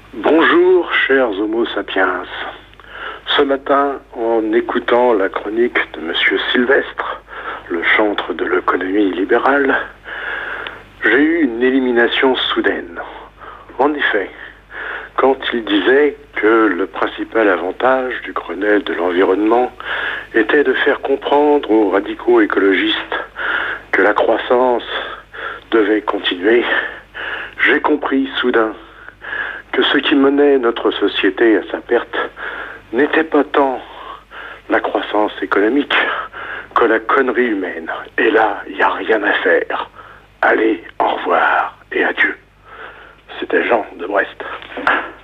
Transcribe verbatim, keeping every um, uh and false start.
Bonjour, chers Homo sapiens. Ce matin, en écoutant la chronique de Monsieur Sylvestre, le chantre de l'économie libérale, j'ai eu une élimination soudaine. En effet, quand il disait que le principal avantage du Grenelle de l'environnement était de faire comprendre aux radicaux écologistes que la croissance devait continuer, j'ai compris soudain que ce qui menait notre société à sa perte n'était pas tant la croissance économique que la connerie humaine. Et là, il n'y a rien à faire. Allez, au revoir et adieu. C'était Jean de Brest.